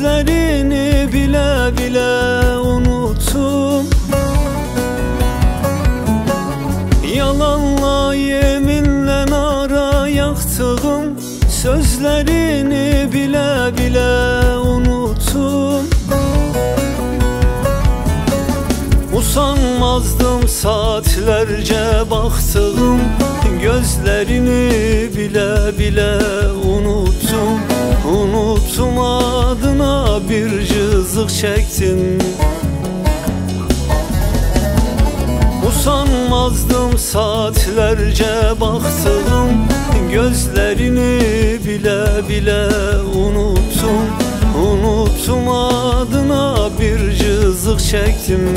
sözlerini bile bile unuttum. Yalanla yeminle nara yaktığım sözlerini bile bile unuttum. Usanmazdım saatlerce baktığım gözlerini bile bile unuttum. Unuttum, adına bir cızık çektim. Usanmazdım saatlerce baktığım gözlerini bile bile unuttum. Unuttum, adına bir cızık çektim.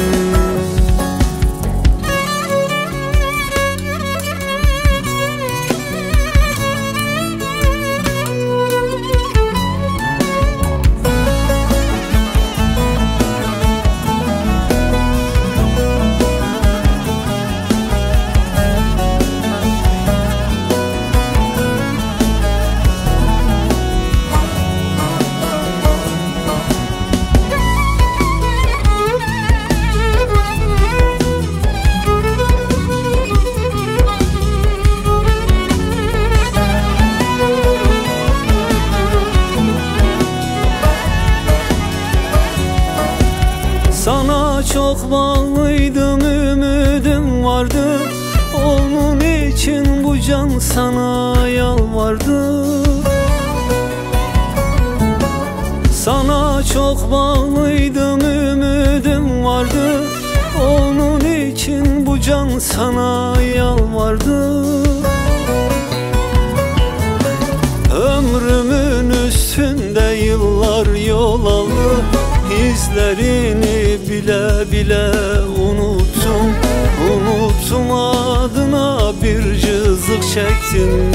Sana çok bağlıydım, ümidim vardı. Onun için bu can sana yalvardı. Sana çok bağlıydım, ümidim vardı. Onun için bu can sana yalvardı. Ömrümün üstünde yıllar yol aldı. İzlerini bile bile unuttum. Unuttum, adına bir cızık çektim.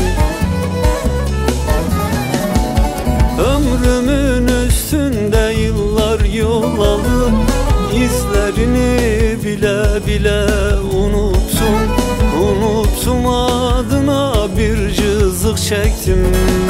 Ömrümün üstünde yıllar yol aldı. İzlerini bile bile unuttum. Unuttum, adına bir cızık çektim.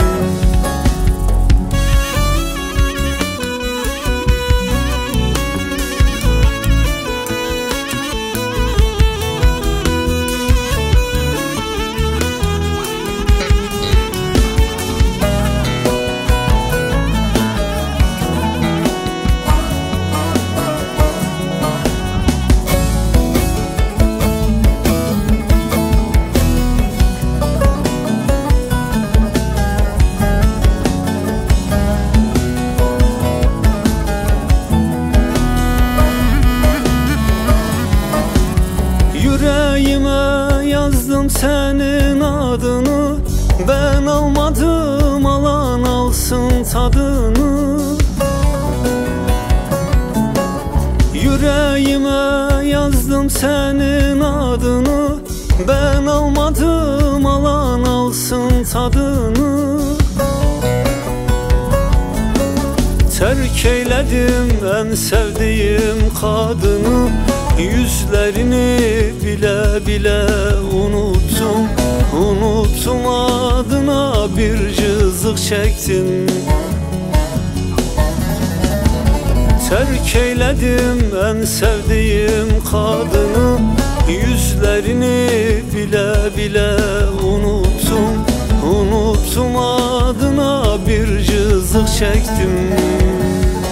Yüreğime yazdım senin adını. Ben almadım, alan alsın tadını. Yüreğime yazdım senin adını. Ben almadım, alan alsın tadını. Terk eyledim en sevdiğim kadını. Yüzlerini bile bile unuttum. Unuttum, adına bir cızık çektim. Terk eyledim en sevdiğim kadını. Yüzlerini bile bile unuttum. Unuttum, adına bir cızık çektim.